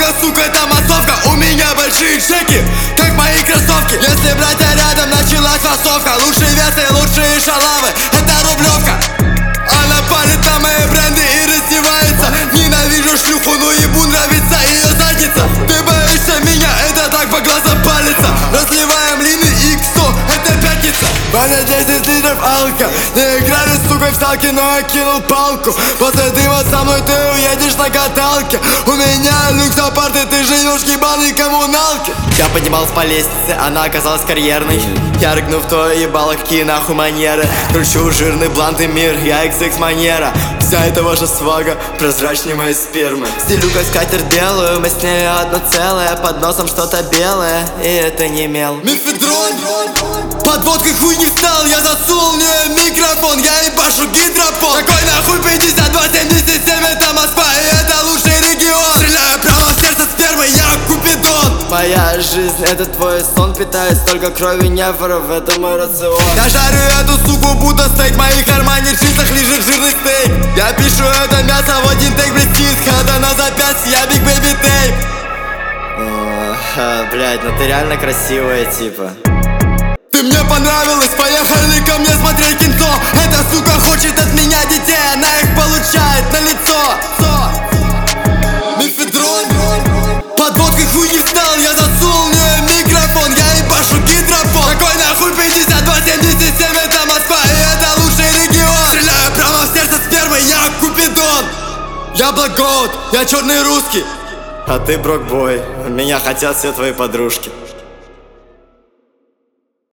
Сука, сука, это массовка. У меня большие чеки, как мои кроссовки. Если братья рядом, началась массовка. Лучшие весы, лучшие шалавы, это рублевка. Она палит на мои бренды и раздевается. Ненавижу шлюху, но ебу нравится ее задница. Ты боишься меня, это так по глазам палится. Разливаем лины X100, это пятница. Ваня 10 литров алка. Не играли с сукой в салки, но я кинул палку. После дыма со мной ты уедешь на каталке. У меня люкс апарты, ты живешь в ебаной коммуналке. Я поднимался по лестнице, она оказалась карьерной. Я рыгну в то ебало, какие нахуй манеры. Кручу жирный блант и мир, я XX манера. Вся эта ваша свага, прозрачнее моей спермы. Стелю как скатерть белую, мы с ней одно целое. Под носом что-то белое, и это не мел. Мефедрон, под водкой хуй не встал. Я засунул в нее микрофон, я ебашу гидропон. Какой нахуй 52-77, это Москва, и это лучший регион. Стреляю прямо в сердце спермы, я Купидон. Моя жизнь, это твой сон. Питаюсь только кровью нефров, это мой рацион. Я жарю эту суку, будто стейк. В моих кармане чистых лежит жирный стейк. Я пишу это мясо в один тейк. Блестит хата на запястье, я Big Baby Tape. Блять, ну ты реально красивая, типа. Ты мне понравилась, поехали ко мне смотреть кинцо. Эта сука хочет от меня детей, она их получает на лицо. Мефедрон, под водкой хуй не встал. Я засунул в нее микрофон, я ебашу гидропон. Какой нахуй 52-77, это Москва, и это лучший регион. Стреляю прямо в сердце спермы, я Купидон. Я Blackgoat, я черный русский. А ты брокбой, меня хотят все твои подружки.